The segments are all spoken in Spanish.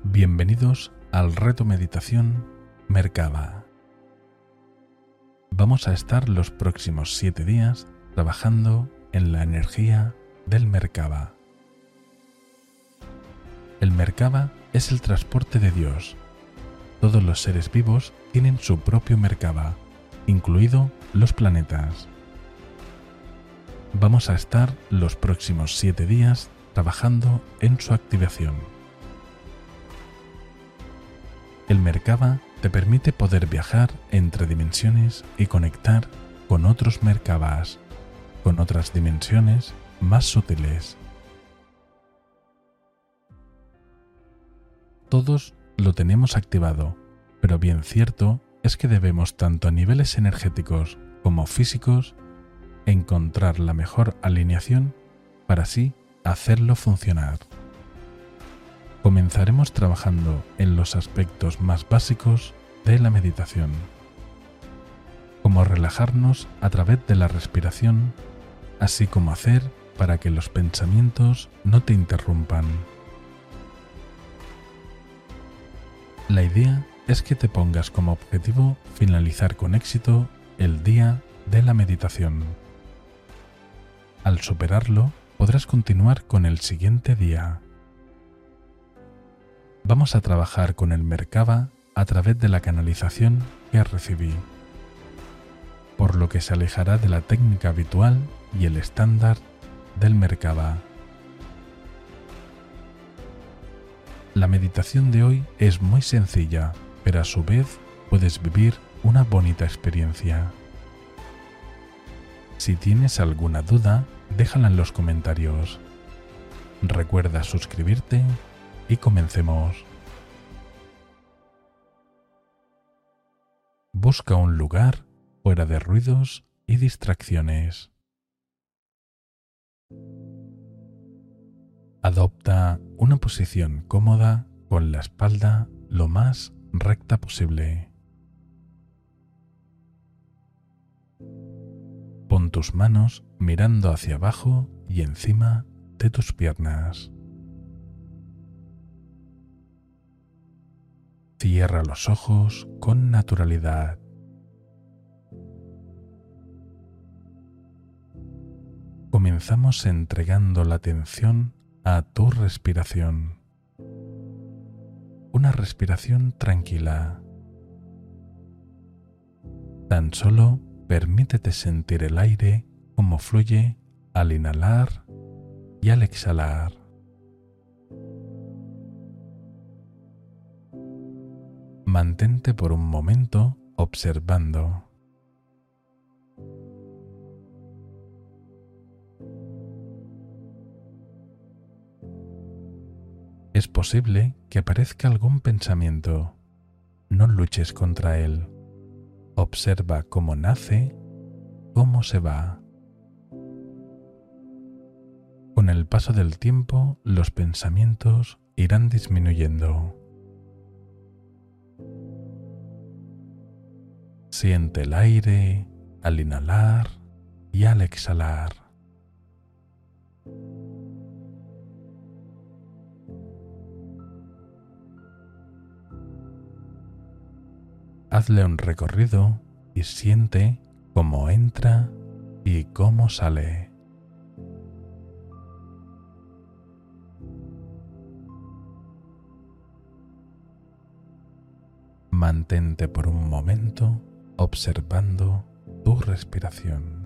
Bienvenidos al reto meditación Merkaba. Vamos a estar los próximos 7 días trabajando en la energía del Merkaba. El Merkaba es el transporte de Dios. Todos los seres vivos tienen su propio Merkaba, incluido los planetas. Vamos a estar los próximos 7 días trabajando en su activación. El Merkaba te permite poder viajar entre dimensiones y conectar con otros Merkabas, con otras dimensiones más sutiles. Todos lo tenemos activado, pero bien cierto es que debemos tanto a niveles energéticos como físicos encontrar la mejor alineación para así hacerlo funcionar. Comenzaremos trabajando en los aspectos más básicos de la meditación, como relajarnos a través de la respiración, así como hacer para que los pensamientos no te interrumpan. La idea es que te pongas como objetivo finalizar con éxito el día de la meditación. Al superarlo, podrás continuar con el siguiente día. Vamos a trabajar con el Merkaba a través de la canalización que recibí, por lo que se alejará de la técnica habitual y el estándar del Merkaba. La meditación de hoy es muy sencilla, pero a su vez puedes vivir una bonita experiencia. Si tienes alguna duda, déjala en los comentarios. Recuerda suscribirte y comencemos. Busca un lugar fuera de ruidos y distracciones. Adopta una posición cómoda con la espalda lo más recta posible. Pon tus manos mirando hacia abajo y encima de tus piernas. Cierra los ojos con naturalidad. Comenzamos entregando la atención a tu respiración. Una respiración tranquila. Tan solo permítete sentir el aire como fluye al inhalar y al exhalar. Mantente por un momento observando. Es posible que aparezca algún pensamiento. No luches contra él. Observa cómo nace, cómo se va. Con el paso del tiempo, los pensamientos irán disminuyendo. Siente el aire al inhalar y al exhalar. Hazle un recorrido y siente cómo entra y cómo sale. Mantente por un momento observando tu respiración.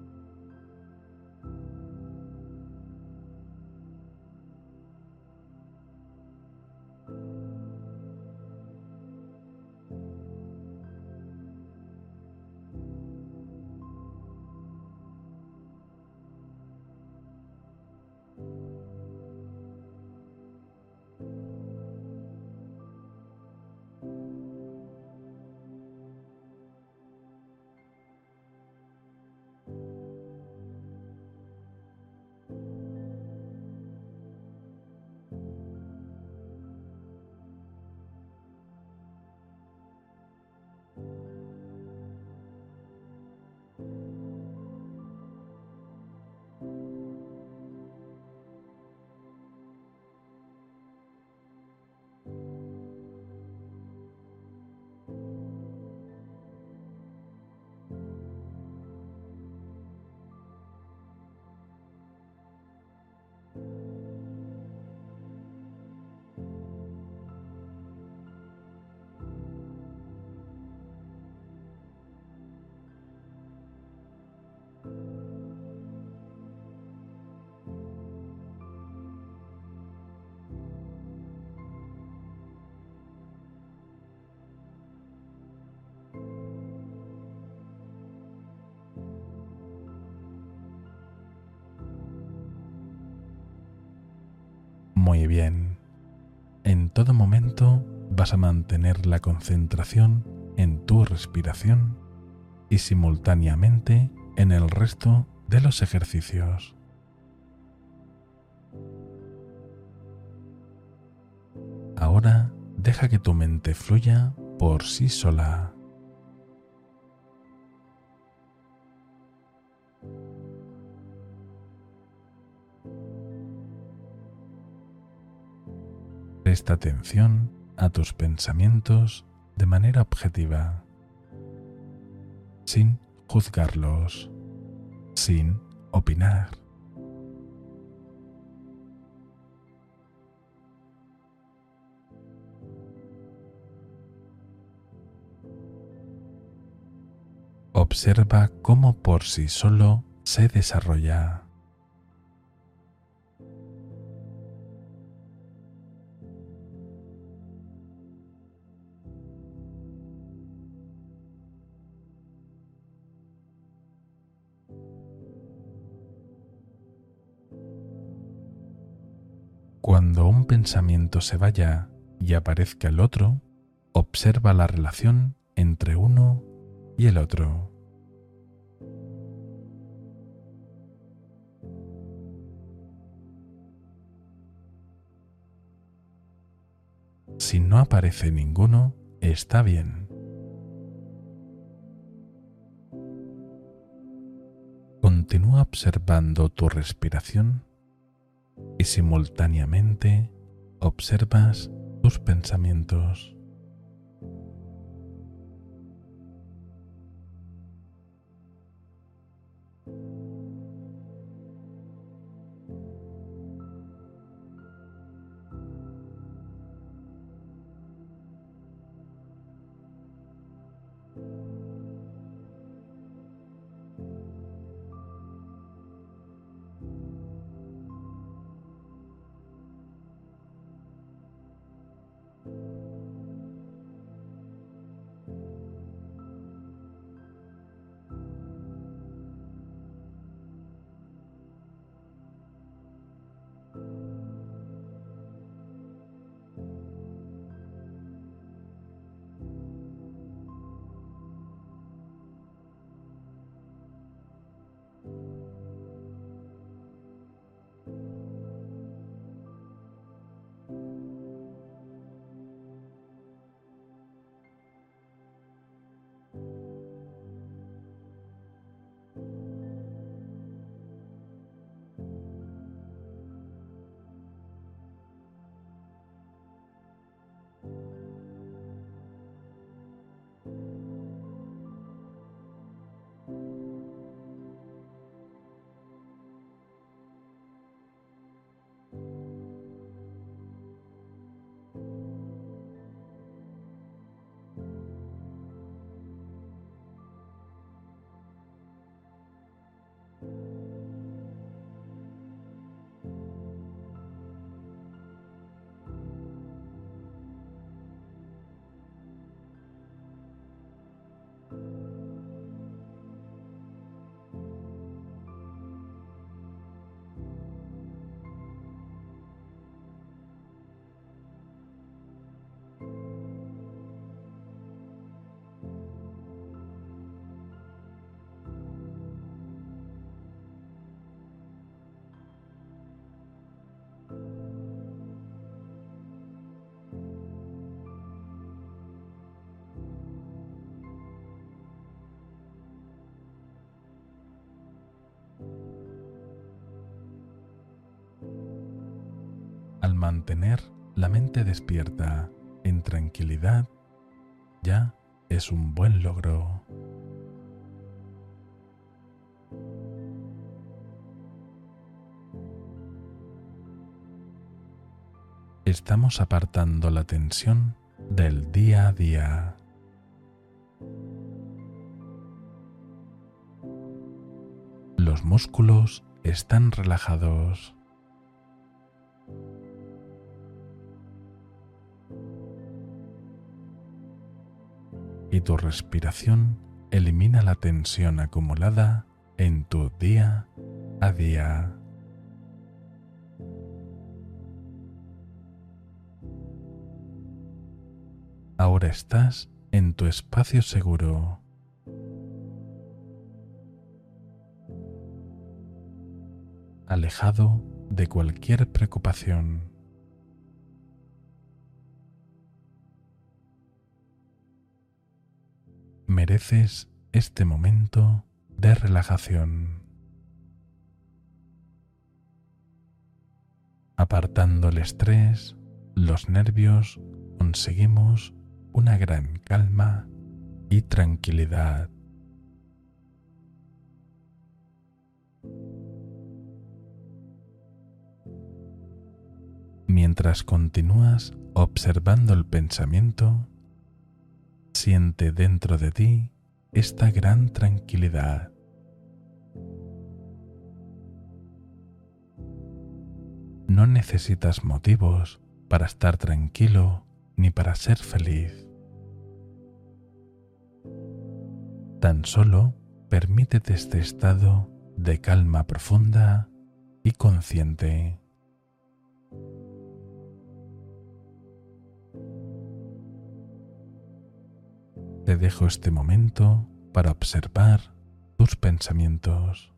Muy bien. En todo momento vas a mantener la concentración en tu respiración y simultáneamente en el resto de los ejercicios. Ahora deja que tu mente fluya por sí sola. Presta atención a tus pensamientos de manera objetiva, sin juzgarlos, sin opinar. Observa cómo por sí solo se desarrolla. Cuando un pensamiento se vaya y aparezca el otro, observa la relación entre uno y el otro. Si no aparece ninguno, está bien. Continúa observando tu respiración y simultáneamente observas tus pensamientos. Al mantener la mente despierta en tranquilidad, ya es un buen logro. Estamos apartando la tensión del día a día. Los músculos están relajados. Y tu respiración elimina la tensión acumulada en tu día a día. Ahora estás en tu espacio seguro. Alejado de cualquier preocupación. Mereces este momento de relajación. Apartando el estrés, los nervios, conseguimos una gran calma y tranquilidad. Mientras continúas observando el pensamiento, siente dentro de ti esta gran tranquilidad. No necesitas motivos para estar tranquilo ni para ser feliz. Tan solo permítete este estado de calma profunda y consciente. Te dejo este momento para observar tus pensamientos.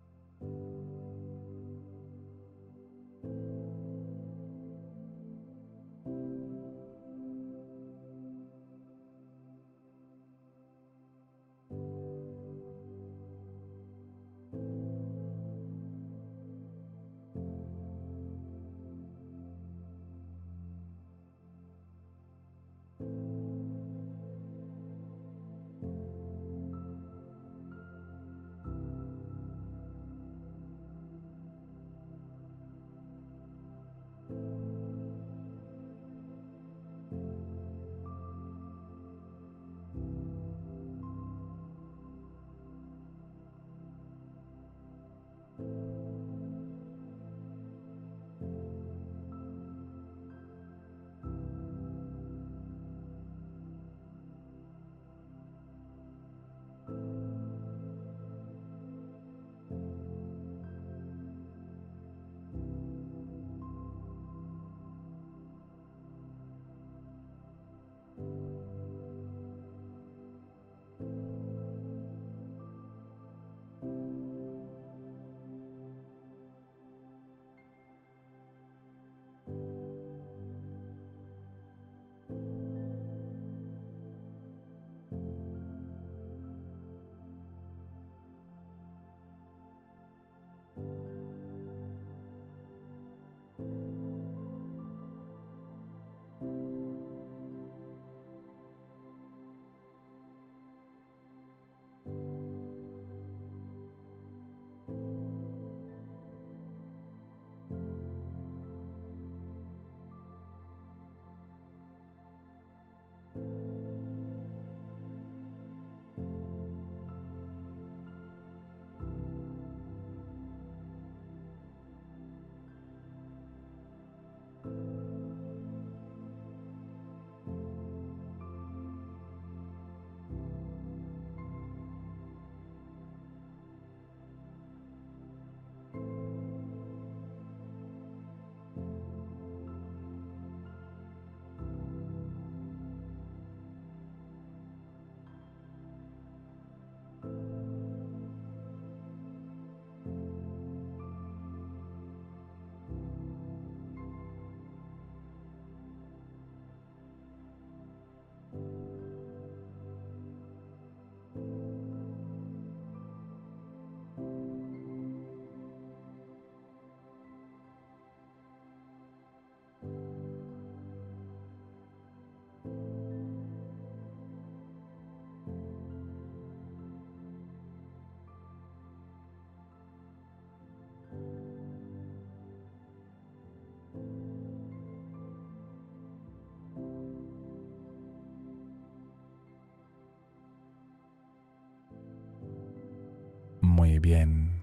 Muy bien.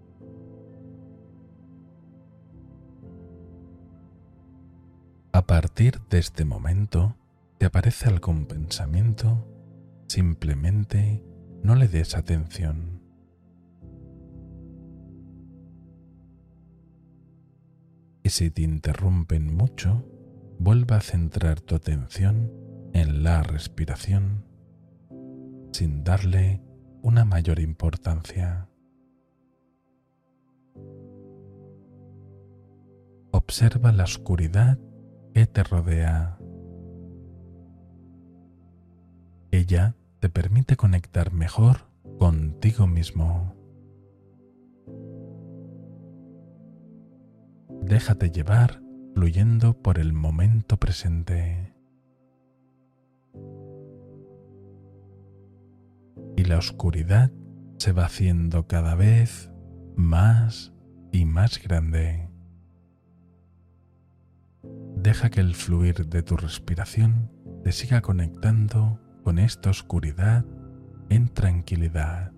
A partir de este momento, te aparece algún pensamiento, simplemente no le des atención. Y si te interrumpen mucho, vuelve a centrar tu atención en la respiración sin darle una mayor importancia. Observa la oscuridad que te rodea. Ella te permite conectar mejor contigo mismo. Déjate llevar fluyendo por el momento presente. Y la oscuridad se va haciendo cada vez más y más grande. Deja que el fluir de tu respiración te siga conectando con esta oscuridad en tranquilidad.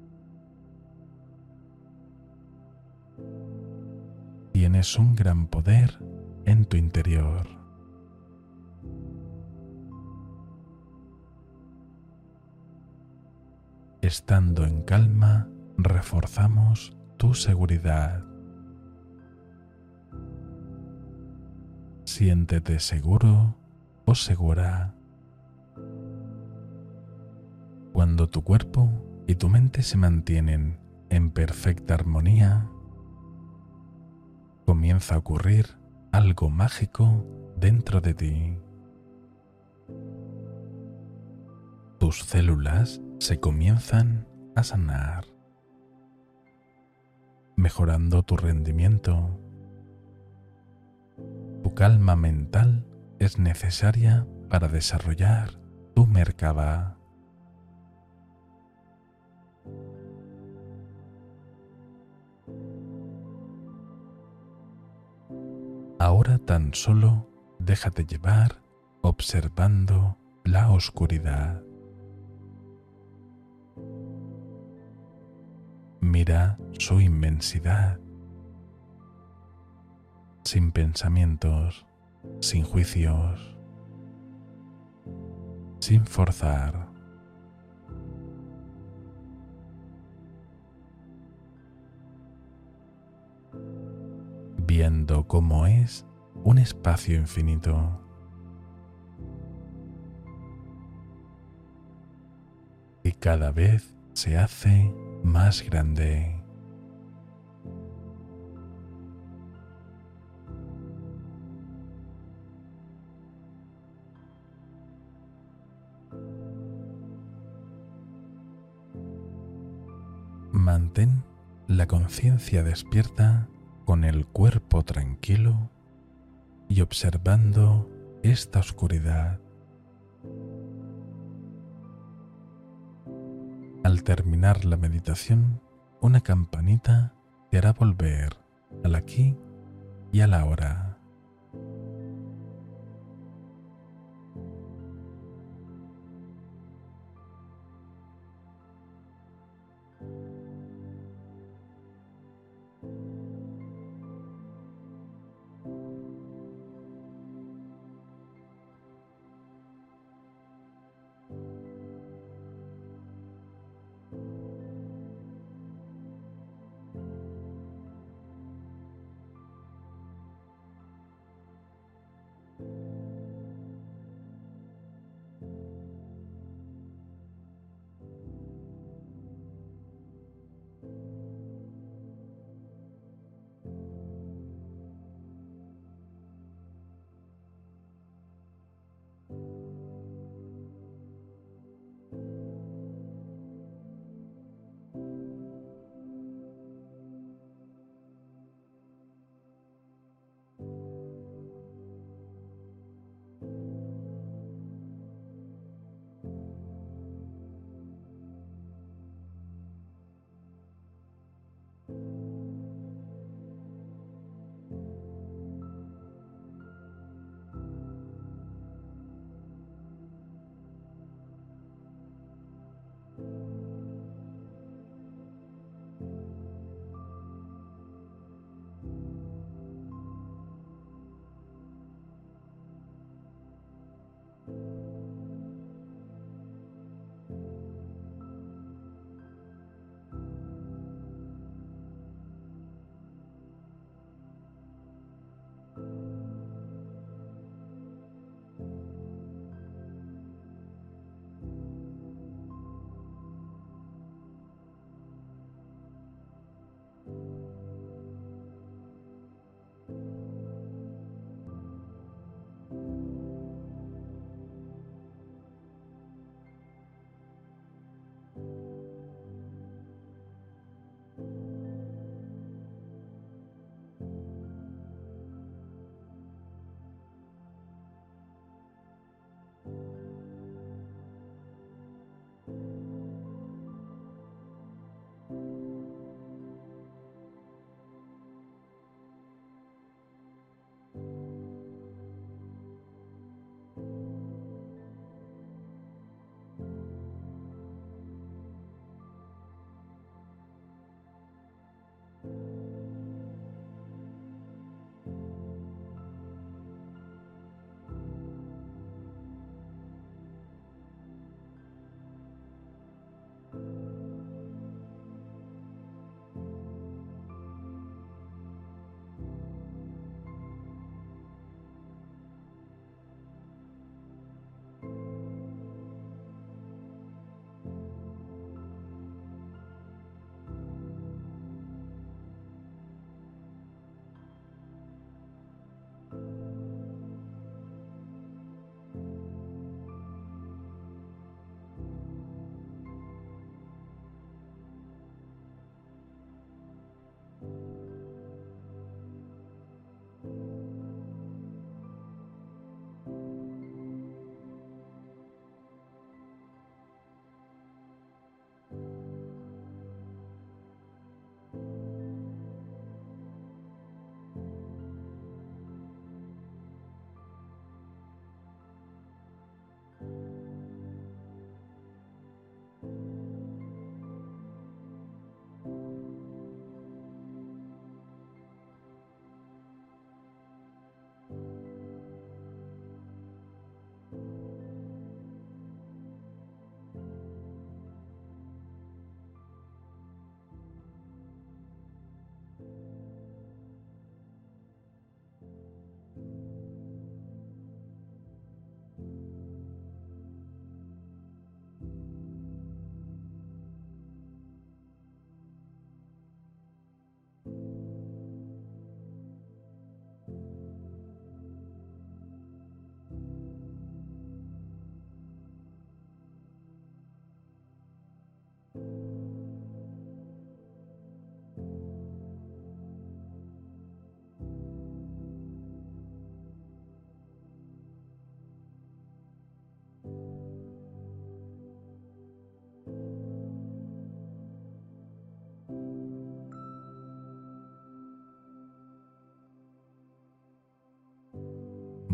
Tienes un gran poder en tu interior. Estando en calma, reforzamos tu seguridad. Siéntete seguro o segura. Cuando tu cuerpo y tu mente se mantienen en perfecta armonía, comienza a ocurrir algo mágico dentro de ti. Tus células se comienzan a sanar, mejorando tu rendimiento. Tu calma mental es necesaria para desarrollar tu Merkaba. Ahora tan solo déjate llevar observando la oscuridad. Mira su inmensidad, sin pensamientos, sin juicios, sin forzar. Viendo cómo es un espacio infinito. Y cada vez se hace más grande. Mantén la conciencia despierta con el cuerpo tranquilo y observando esta oscuridad. Al terminar la meditación, una campanita te hará volver al aquí y a la ahora.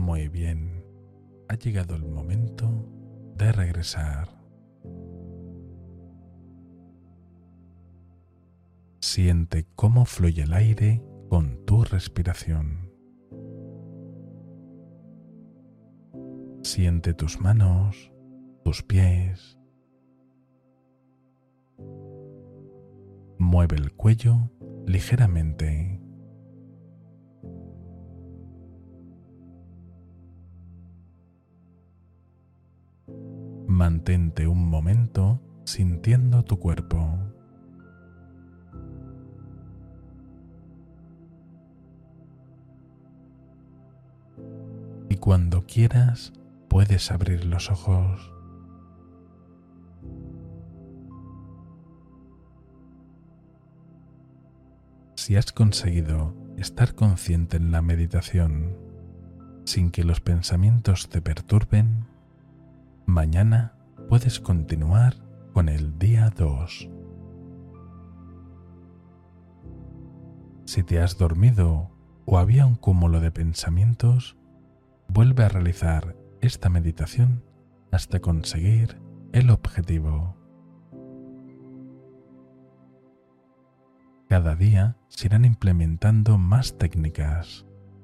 Muy bien, ha llegado el momento de regresar. Siente cómo fluye el aire con tu respiración. Siente tus manos, tus pies. Mueve el cuello ligeramente. Mantente un momento sintiendo tu cuerpo. Y cuando quieras, puedes abrir los ojos. Si has conseguido estar consciente en la meditación sin que los pensamientos te perturben, mañana puedes continuar con el día 2. Si te has dormido o había un cúmulo de pensamientos, vuelve a realizar esta meditación hasta conseguir el objetivo. Cada día se irán implementando más técnicas.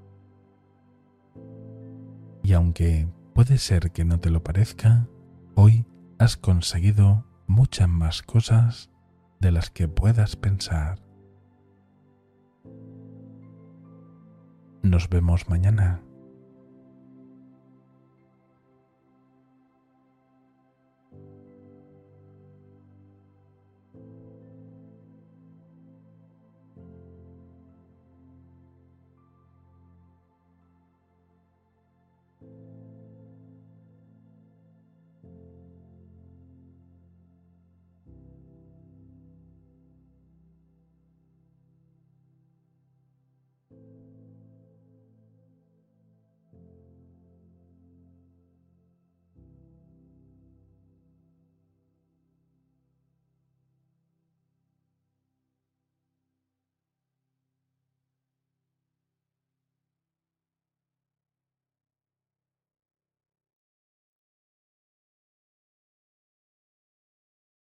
Y aunque puede ser que no te lo parezca, hoy has conseguido muchas más cosas de las que puedas pensar. Nos vemos mañana.